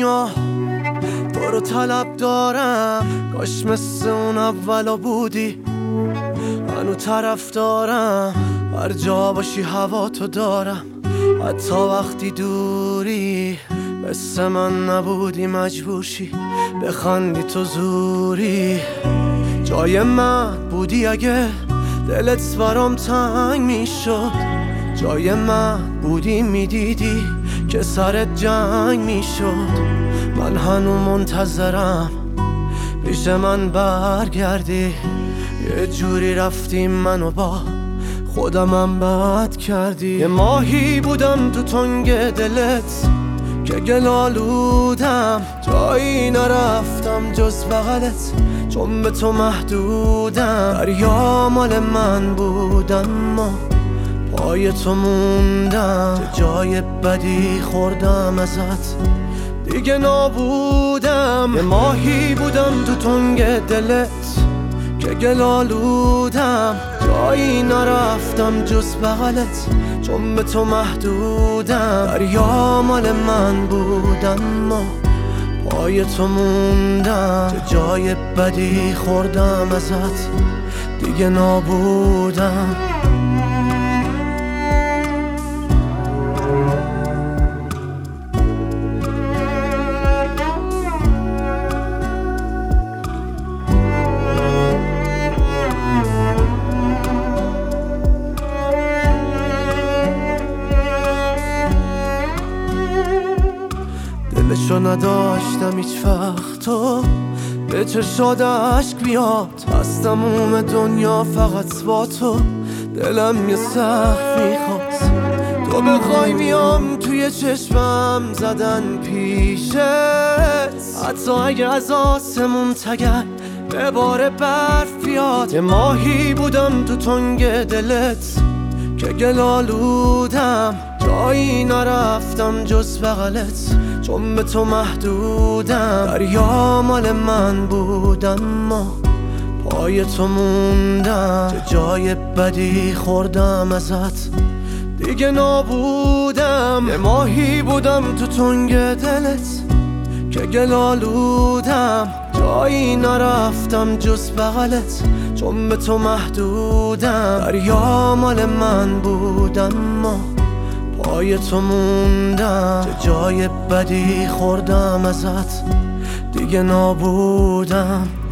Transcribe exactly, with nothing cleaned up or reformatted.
دنیا تو رو طلب دارم، کاش مثل اون اولا بودی. منو طرف دارم، هر جا باشی هوا تو دارم، حتی وقتی دوری. مثل من نبودی مجبورشی بخندی تو زوری. جای من بودی اگه دلت برام تنگ میشد، جای من بودی میدیدی که سرت جنگ میشد. من هنو منتظرم پیش من برگردی، یه جوری رفتیم منو با خودمم بد کردی. یه ماهی بودم تو تنگ دلت که گلالودم، جایی نرفتم جز بغلت چون به تو محدودم. دریا مال من بود اما پای تو موندم، جای بدی خوردم ازت دیگه نابودم. یه ماهی بودم تو تنگ دلت که گلالودم، جایی نرفتم جز بغلت چون به تو محدودم. دریا مال من بود اما پای تو موندم، جای بدی خوردم ازت دیگه نابودم. دلشو نداشتم هیچ وقت تو به چشاد عشق بیاد، از تموم دنیا فقط با تو دلم یه سقف میخواست. تو بخوای میام توی چشمم زدن پیشت، حتی اگه از آسمون تگرگ به بار برف بیاد. یه ماهی بودم تو تنگ دلت که گلالودم، جایی نرفتم جز بغلت چون به تو محدودم. دریا مال من بود اما پای تو موندم، جای بدی خوردم ازت دیگه نابودم. یه ماهی بودم تو تنگ دلت که گلالودم، جایی نرفتم جز بغلت چون به تو محدودم. دریا مال من بود اما پای تو موندم، جای بدی خوردم ازت دیگه نابودم.